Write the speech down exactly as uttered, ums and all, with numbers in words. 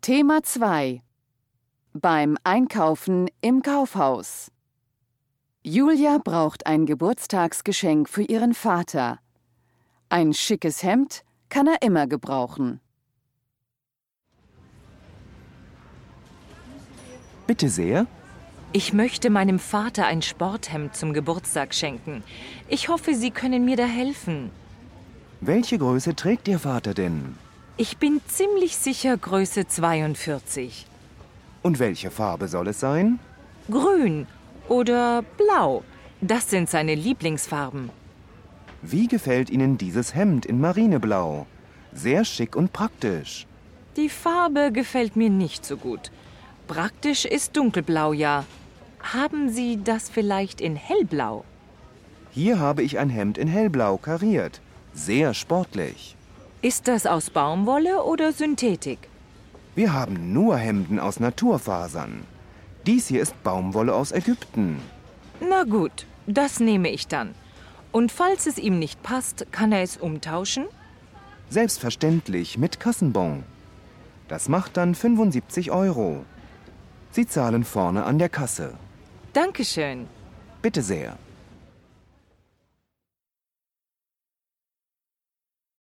Thema zwei. Beim Einkaufen im Kaufhaus. Julia braucht ein Geburtstagsgeschenk für ihren Vater. Ein schickes Hemd kann er immer gebrauchen. Bitte sehr. Ich möchte meinem Vater ein Sporthemd zum Geburtstag schenken. Ich hoffe, Sie können mir da helfen. Welche Größe trägt Ihr Vater denn? Ich bin ziemlich sicher Größe zweiundvierzig. Und welche Farbe soll es sein? Grün oder blau. Das sind seine Lieblingsfarben. Wie gefällt Ihnen dieses Hemd in Marineblau? Sehr schick und praktisch. Die Farbe gefällt mir nicht so gut. Praktisch ist dunkelblau, ja. Haben Sie das vielleicht in hellblau? Hier habe ich ein Hemd in hellblau kariert. Sehr sportlich. Ist das aus Baumwolle oder Synthetik? Wir haben nur Hemden aus Naturfasern. Dies hier ist Baumwolle aus Ägypten. Na gut, das nehme ich dann. Und falls es ihm nicht passt, kann er es umtauschen? Selbstverständlich mit Kassenbon. Das macht dann fünfundsiebzig Euro. Sie zahlen vorne an der Kasse. Dankeschön. Bitte sehr.